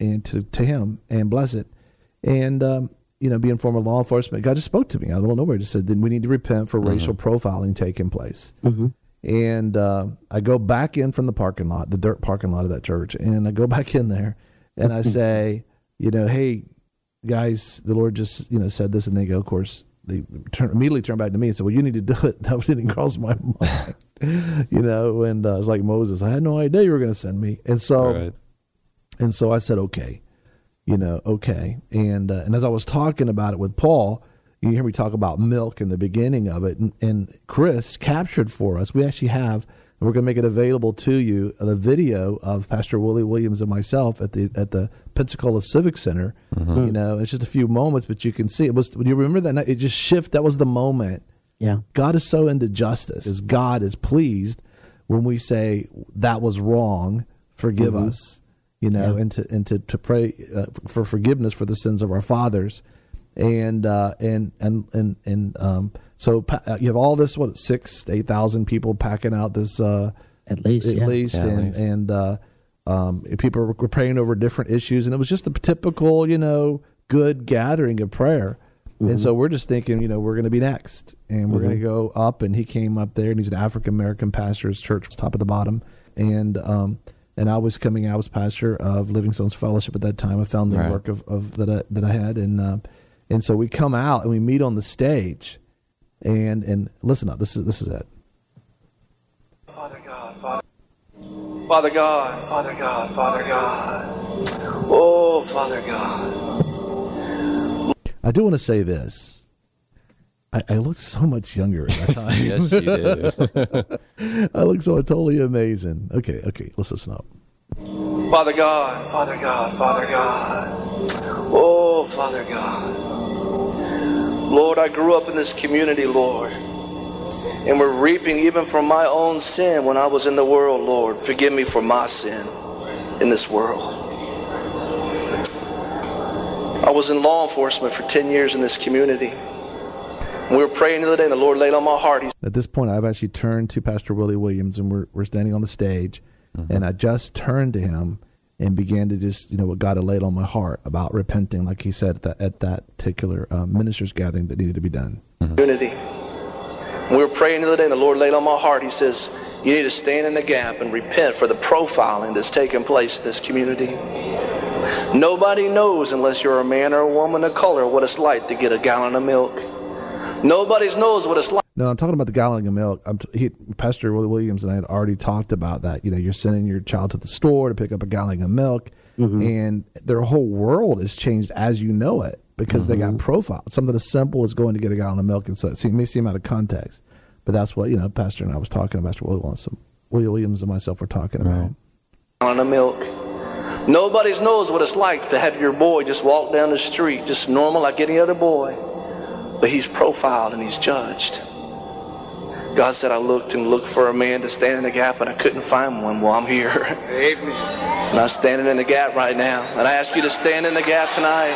and to, to him and bless it. And, um, you know, being former law enforcement, God just spoke to me. I don't know where. He just said, then we need to repent for mm-hmm. racial profiling taking place. Mm-hmm. And uh, I go back in from the parking lot, the dirt parking lot of that church, and I go back in there and I say, you know, hey, guys, the Lord just, you know, said this. And they go, of course, they turn, immediately turn back to me and said, well, you need to do it. That didn't cross my mind, you know, and uh, it's like Moses. I had no idea you were going to send me. And so, right. and so I said, okay, you know, okay. And, uh, and as I was talking about it with Paul, you hear me talk about milk in the beginning of it, and, and Chris captured for us. We actually have, and we're going to make it available to you, the video of Pastor Willie Williams and myself at the at the Pensacola Civic Center. Mm-hmm. You know, it's just a few moments, but you can see it was. When you remember that night, it just shifted. That was the moment. Yeah, God is so into justice. As God is pleased when we say that was wrong, forgive mm-hmm. us. You know, yeah. and to and to to pray uh, for forgiveness for the sins of our fathers. And uh, and and and and um, so pa- you have all this what six eight thousand people packing out this uh, at least at yeah. least yeah, and at least. and uh, um, people were praying over different issues, and it was just a typical you know good gathering of prayer. Mm-hmm. And so we're just thinking you know we're going to be next, and we're mm-hmm. going to go up. And he came up there, and he's an African American pastor. His church was top of the bottom, and um, and I was coming out as pastor of Living Stones Fellowship at that time. I found the right. work of, of that I, that I had and. Uh, And so we come out and we meet on the stage, and and listen up. This is this is it. Father God, Father, Father God, Father God, Father God. Oh, Father God. I do want to say this. I, I looked so much younger at that time. Yes, you did. I look so totally amazing. Okay, okay, let's listen up. Father God, Father God, Father God. Oh, Father God. Lord, I grew up in this community, Lord, and we're reaping even from my own sin when I was in the world, Lord. Forgive me for my sin in this world. I was in law enforcement for ten years in this community. We were praying the other day, and the Lord laid on my heart. He At this point, I've actually turned to Pastor Willie Williams, and we're we're standing on the stage, mm-hmm. and I just turned to him and began to just, you know, what God had laid on my heart about repenting, like he said at that, at that particular uh, ministers' gathering that needed to be done. Mm-hmm. Unity. We were praying the other day, and the Lord laid on my heart. He says, you need to stand in the gap and repent for the profiling that's taking place in this community. Nobody knows, unless you're a man or a woman of color, what it's like to get a gallon of milk. Nobody knows what it's like. No, I'm talking about the gallon of milk. I'm t- he, Pastor Willie Williams and I had already talked about that. You know, you're sending your child to the store to pick up a gallon of milk, mm-hmm. and their whole world has changed as you know it because mm-hmm. they got profiled. Something as simple as going to get a gallon of milk, and so it may seem out of context, but that's what, you know, Pastor and I was talking about. Pastor Willie Williams and myself were talking about. Right. Gallon of milk. Nobody knows what it's like to have your boy just walk down the street, just normal like any other boy, but he's profiled and he's judged. God said, I looked and looked for a man to stand in the gap, and I couldn't find one. Well, I'm here. Amen. And I'm standing in the gap right now. And I ask you to stand in the gap tonight.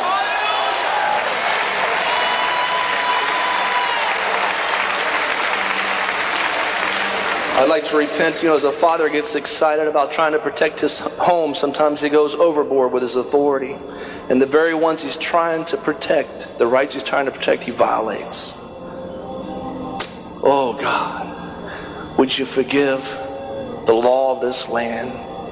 I'd like to repent. You know, as a father gets excited about trying to protect his home, sometimes he goes overboard with his authority. And the very ones he's trying to protect, the rights he's trying to protect, he violates. Oh God, would you forgive the law of this land?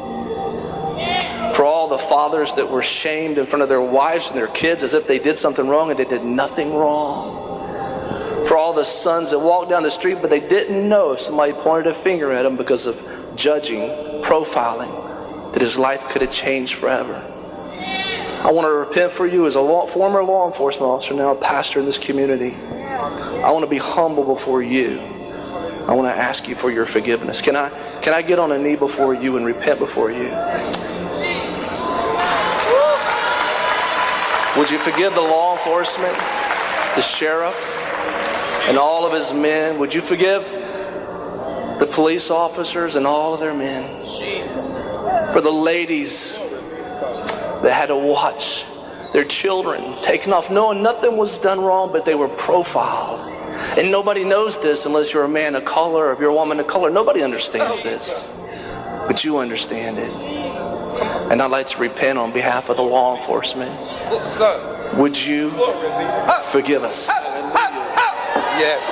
For all the fathers that were shamed in front of their wives and their kids as if they did something wrong and they did nothing wrong. For all the sons that walked down the street but they didn't know if somebody pointed a finger at them because of judging, profiling, that his life could have changed forever. I want to repent for you as a law, former law enforcement officer, now a pastor in this community. I want to be humble before you. I want to ask you for your forgiveness. Can I, can I get on a knee before you and repent before you? Would you forgive the law enforcement, the sheriff, and all of his men? Would you forgive the police officers and all of their men? For the ladies that had to watch their children taken off, knowing nothing was done wrong, but they were profiled. And nobody knows this unless you're a man of color or if you're a woman of color. Nobody understands this, but you understand it. And I'd like to repent on behalf of the law enforcement. Would you forgive us? Yes.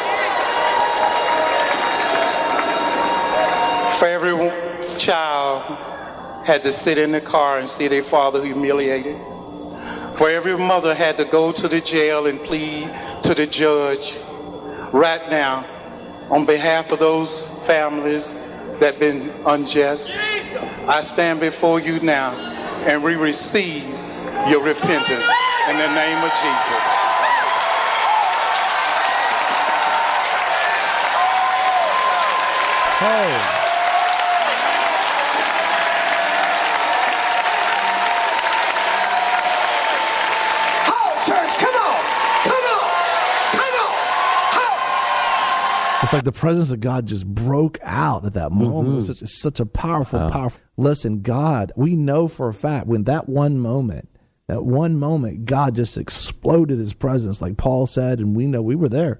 For every child had to sit in the car and see their father humiliated. For every mother had to go to the jail and plead to the judge. Right now, on behalf of those families that have been unjust, I stand before you now and we receive your repentance in the name of Jesus. Hey. It's like the presence of God just broke out at that moment. Mm-hmm. It was such, such a powerful, wow. powerful. Listen, God, we know for a fact when that one moment, that one moment, God just exploded his presence, like Paul said, and we know we were there.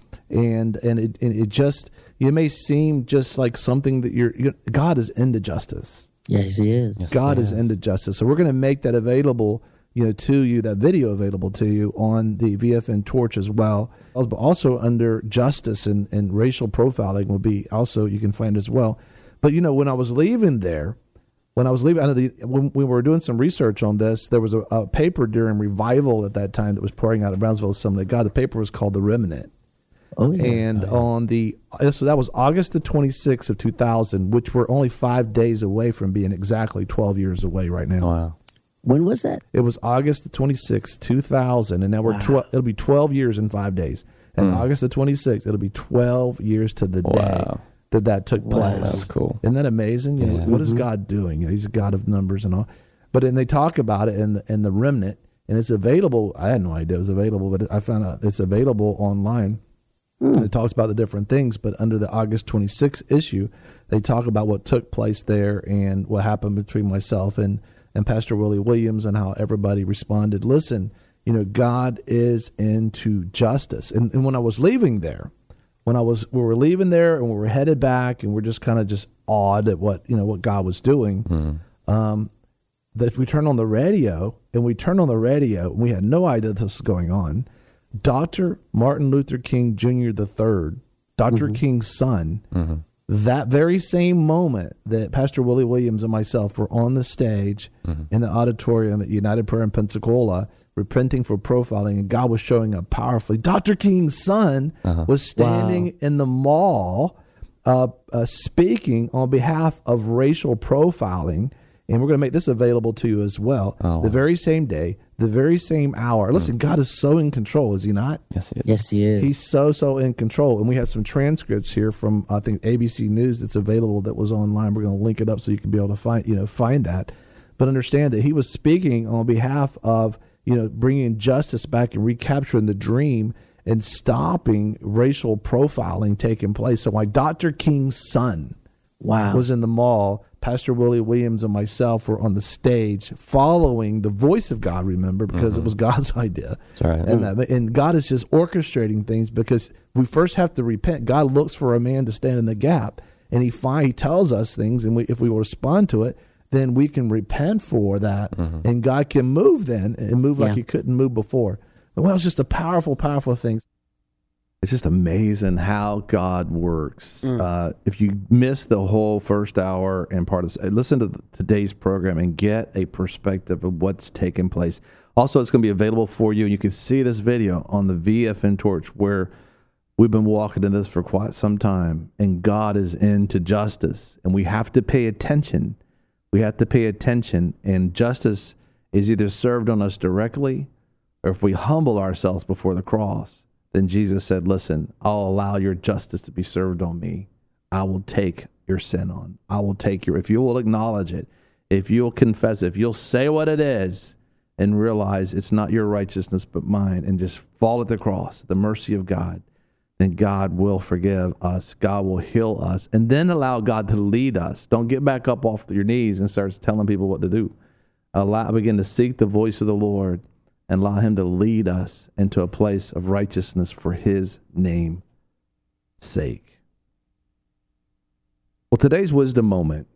And and it and it just, it may seem just like something that you're, you're God is into justice. Yes, he is. Yes, God he is is into justice. So we're going to make that available, you know, to you, that video available to you on the V F N Torch as well. But also under justice and, and racial profiling will be also, you can find as well. But, you know, when I was leaving there, when I was leaving, I know the, when we were doing some research on this, there was a, a paper during revival at that time that was pouring out of Brownsville Assembly of God. The paper was called The Remnant. Oh, yeah. And oh, yeah. on the, so that was August the twenty-sixth of two thousand, which we're only five days away from being exactly twelve years away right now. Wow. When was that? It was August the twenty-sixth, two thousand, and now we're wow. twelve. It'll be twelve years in five days. And mm. August the twenty-sixth, it'll be twelve years to the wow. day that that took wow. place. That's cool. Isn't that amazing? You know, yeah. what is mm-hmm. God doing? You know, he's a God of numbers and all. But then they talk about it in the, in the Remnant, and it's available. I had no idea it was available, but I found out it's available online. Mm. And it talks about the different things, but under the August twenty-sixth issue, they talk about what took place there and what happened between myself and and Pastor Willie Williams and how everybody responded. Listen, you know, God is into justice. And, and when I was leaving there, when I was, we were leaving there and we were headed back and we're just kind of just awed at what, you know, what God was doing. Mm-hmm. Um, that we turned on the radio and we turned on the radio and we had no idea this was going on. Doctor Martin Luther King Junior the third, Doctor Mm-hmm. King's son, mm-hmm. that very same moment that Pastor Willie Williams and myself were on the stage mm-hmm. in the auditorium at United Prayer in Pensacola, repenting for profiling, and God was showing up powerfully. Doctor King's son uh-huh. was standing wow. in the mall uh, uh, speaking on behalf of racial profiling, and we're going to make this available to you as well. Oh, the wow. very same day, the very same hour. Listen, mm-hmm. God is so in control, is he not? Yes, he is. Yes, he is. He's so, so in control. And we have some transcripts here from, I think, A B C News that's available that was online. We're going to link it up so you can be able to find, you know, find that. But understand that he was speaking on behalf of, you know, bringing justice back and recapturing the dream and stopping racial profiling taking place. So my Doctor King's son wow. was in the mall. Pastor Willie Williams and myself were on the stage following the voice of God, remember, because mm-hmm. it was God's idea. That's right. And, that, and God is just orchestrating things because we first have to repent. God looks for a man to stand in the gap, and he, find, he tells us things, and we, if we will respond to it, then we can repent for that, mm-hmm. and God can move then and move like yeah. he couldn't move before. Well, it's just a powerful, powerful thing. It's just amazing how God works. Mm. Uh, if you miss the whole first hour and part of this, listen to the, today's program and get a perspective of what's taking place. Also, it's going to be available for you, and you can see this video on the V F N Torch where we've been walking in this for quite some time, and God is into justice, and we have to pay attention. We have to pay attention, and justice is either served on us directly, or if we humble ourselves before the cross, then Jesus said, listen, I'll allow your justice to be served on me. I will take your sin on. I will take your, if you will acknowledge it, if you'll confess it, if you'll say what it is and realize it's not your righteousness but mine and just fall at the cross, the mercy of God, then God will forgive us. God will heal us. And then allow God to lead us. Don't get back up off your knees and start telling people what to do. Allow, begin to seek the voice of the Lord and allow him to lead us into a place of righteousness for his name's sake. Well, today's wisdom moment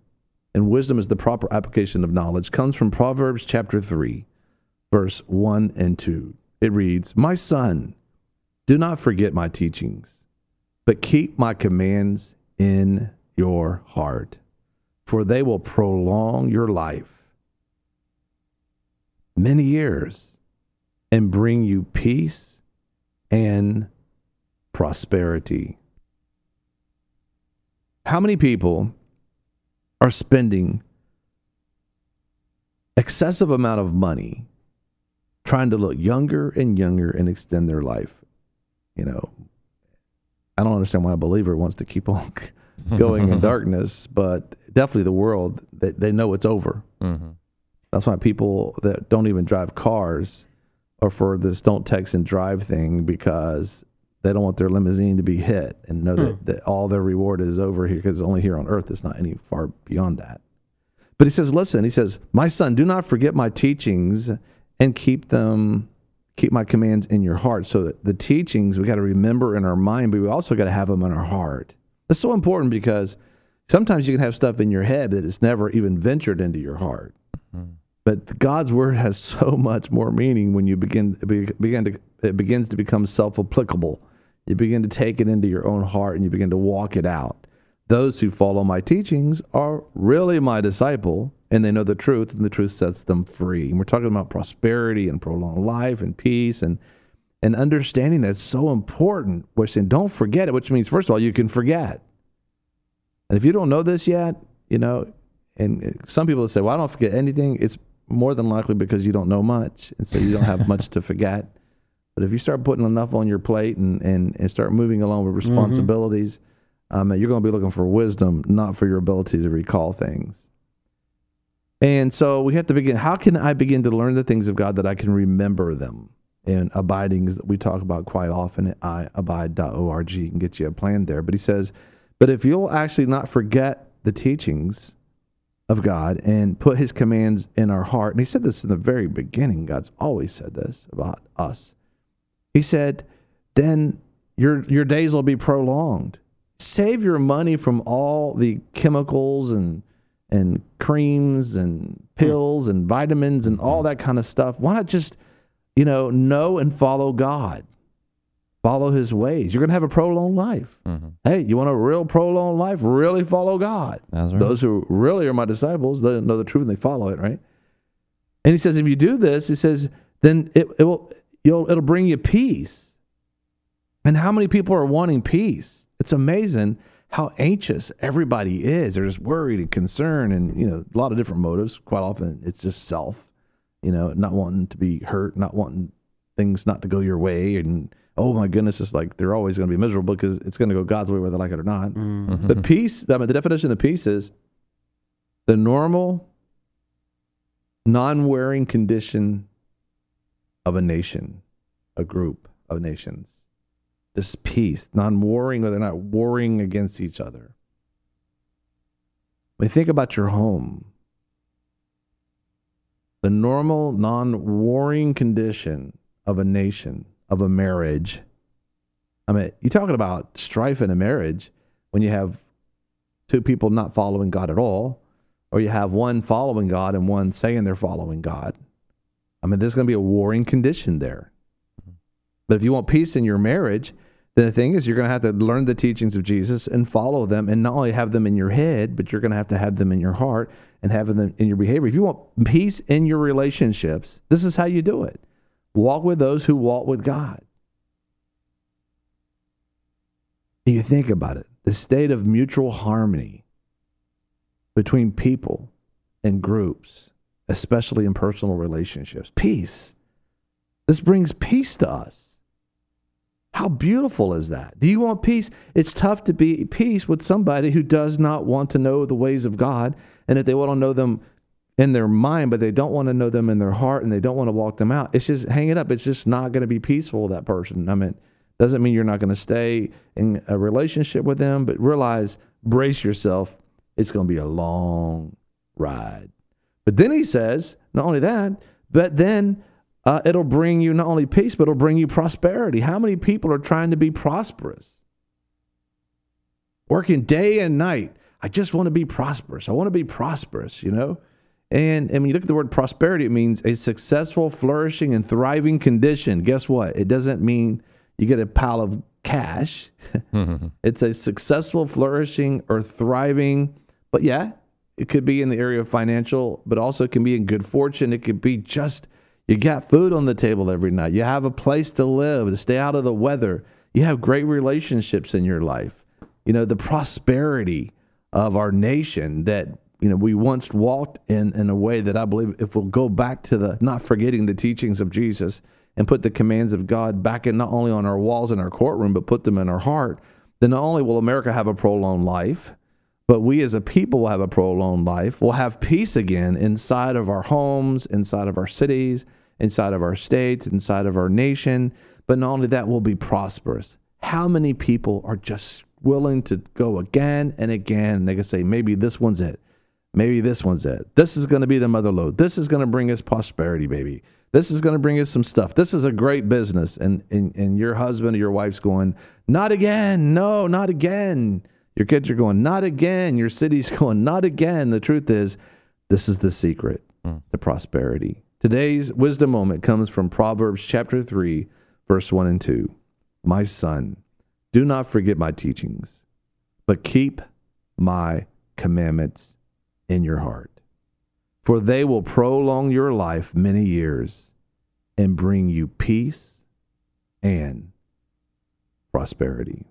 and wisdom is the proper application of knowledge, comes from Proverbs chapter three, verse one and two. It reads, "My son, do not forget my teachings, but keep my commands in your heart, for they will prolong your life many years and bring you peace and prosperity." How many people are spending excessive amount of money trying to look younger and younger and extend their life? You know, I don't understand why a believer wants to keep on going in darkness, but definitely the world, they, they know it's over. Mm-hmm. That's why people that don't even drive cars are for this don't text and drive thing, because they don't want their limousine to be hit and know hmm. that, that all their reward is over here, because it's only here on earth. It's not any far beyond that. But he says, listen, he says, "My son, do not forget my teachings and keep them, keep my commands in your heart." So that the teachings we got to remember in our mind, but we also got to have them in our heart. That's so important, because sometimes you can have stuff in your head that has never even ventured into your heart. Mm-hmm. But God's word has so much more meaning when you begin, begin to, it begins to become self-applicable. You begin to take it into your own heart and you begin to walk it out. Those who follow my teachings are really my disciple, and they know the truth, and the truth sets them free. And we're talking about prosperity and prolonged life and peace and and understanding that's so important. We're saying don't forget it, which means, first of all, you can forget. And if you don't know this yet, you know, and some people say, well, I don't forget anything. It's more than likely because you don't know much, and so you don't have much to forget. But if you start putting enough on your plate and, and, and start moving along with responsibilities, mm-hmm. um, you're going to be looking for wisdom, not for your ability to recall things. And so we have to begin. How can I begin to learn the things of God that I can remember them? And abiding is that we talk about quite often at i abide dot org. You can get you a plan there. But he says, but if you'll actually not forget the teachings of God and put his commands in our heart, and he said this in the very beginning, God's always said this about us. He said, then your your days will be prolonged. Save your money from all the chemicals and and creams and pills and vitamins and all that kind of stuff. Why not just, you know, know and follow God? Follow his ways. You're going to have a prolonged life. Mm-hmm. Hey, you want a real prolonged life? Really follow God. That's right. Those who really are my disciples, they know the truth and they follow it, right? And he says, if you do this, he says, then it, it will you'll it'll bring you peace. And how many people are wanting peace? It's amazing how anxious everybody is. They're just worried and concerned, and you know, a lot of different motives. Quite often, it's just self. You know, not wanting to be hurt, not wanting things not to go your way, and oh my goodness, it's like they're always going to be miserable because it's going to go God's way whether they like it or not. Mm-hmm. But peace, I mean, the definition of peace is the normal, non-wearing condition of a nation, a group of nations. Just peace, non-warring, or they're not warring against each other. When you think about your home, the normal, non-warring condition of a nation, of a marriage. I mean, you're talking about strife in a marriage when you have two people not following God at all, or you have one following God and one saying they're following God. I mean, there's going to be a warring condition there. But if you want peace in your marriage, then the thing is you're going to have to learn the teachings of Jesus and follow them, and not only have them in your head, but you're going to have to have them in your heart and have them in your behavior. If you want peace in your relationships, this is how you do it. Walk with those who walk with God. And you think about it, the state of mutual harmony between people and groups, especially in personal relationships. Peace. This brings peace to us. How beautiful is that? Do you want peace? It's tough to be at peace with somebody who does not want to know the ways of God, and if they want to know them in their mind, but they don't want to know them in their heart, and they don't want to walk them out. It's just, hang it up. It's just not going to be peaceful with that person. I mean, doesn't mean you're not going to stay in a relationship with them, but realize, brace yourself. It's going to be a long ride. But then he says, not only that, but then uh, it'll bring you not only peace, but it'll bring you prosperity. How many people are trying to be prosperous? Working day and night. I just want to be prosperous. I want to be prosperous, you know? And, and when you look at the word prosperity, it means a successful, flourishing, and thriving condition. Guess what? It doesn't mean you get a pile of cash. It's a successful, flourishing, or thriving. But yeah, it could be in the area of financial, but also it can be in good fortune. It could be just you got food on the table every night. You have a place to live, to stay out of the weather. You have great relationships in your life. You know, the prosperity of our nation that, you know, we once walked in in a way that I believe if we'll go back to the not forgetting the teachings of Jesus and put the commands of God back in not only on our walls in our courtroom, but put them in our heart, then not only will America have a prolonged life, but we as a people will have a prolonged life. We'll have peace again inside of our homes, inside of our cities, inside of our states, inside of our nation. But not only that, we'll be prosperous. How many people are just willing to go again and again? They can say, maybe this one's it. Maybe this one's it. This is going to be the mother lode. This is going to bring us prosperity, baby. This is going to bring us some stuff. This is a great business. And, and, and your husband or your wife's going, not again. No, not again. Your kids are going, not again. Your city's going, not again. The truth is, this is the secret mm. to prosperity. Today's wisdom moment comes from Proverbs chapter three, verse one and two. My son, do not forget my teachings, but keep my commandments in your heart. For they will prolong your life many years and bring you peace and prosperity.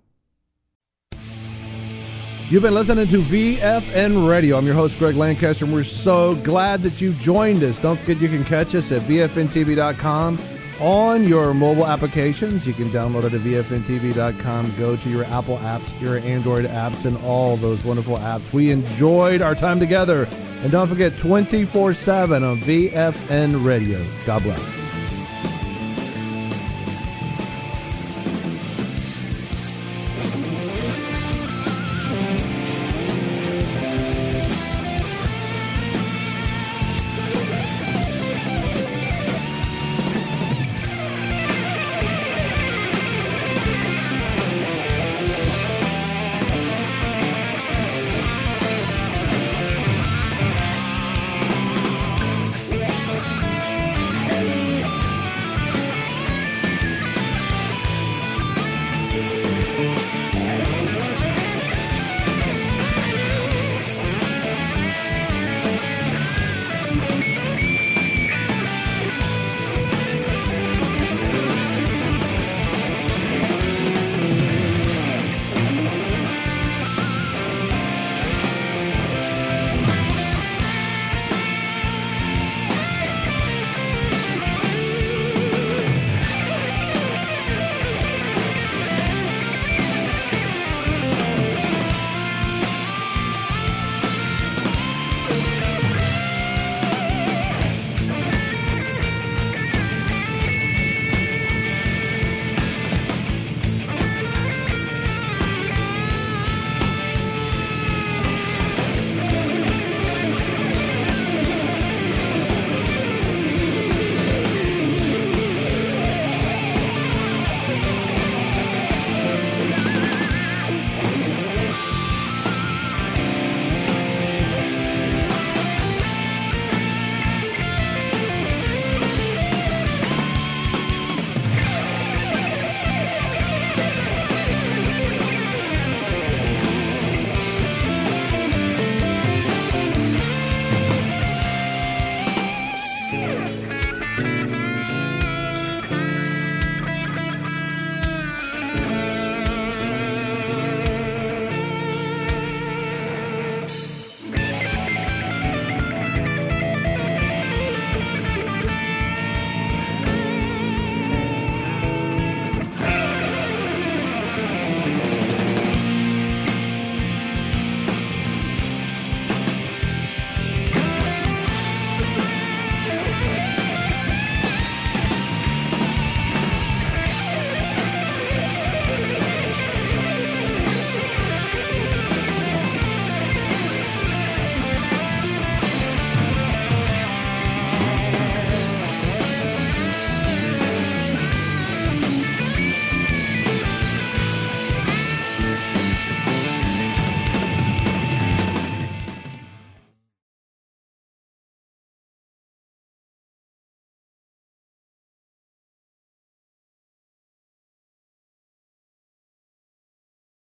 You've been listening to V F N Radio. I'm your host, Greg Lancaster, and we're so glad that you joined us. Don't forget you can catch us at V F N T V dot com on your mobile applications. You can download it at V F N T V dot com. Go to your Apple apps, your Android apps, and all those wonderful apps. We enjoyed our time together. And don't forget, twenty-four seven on V F N Radio. God bless.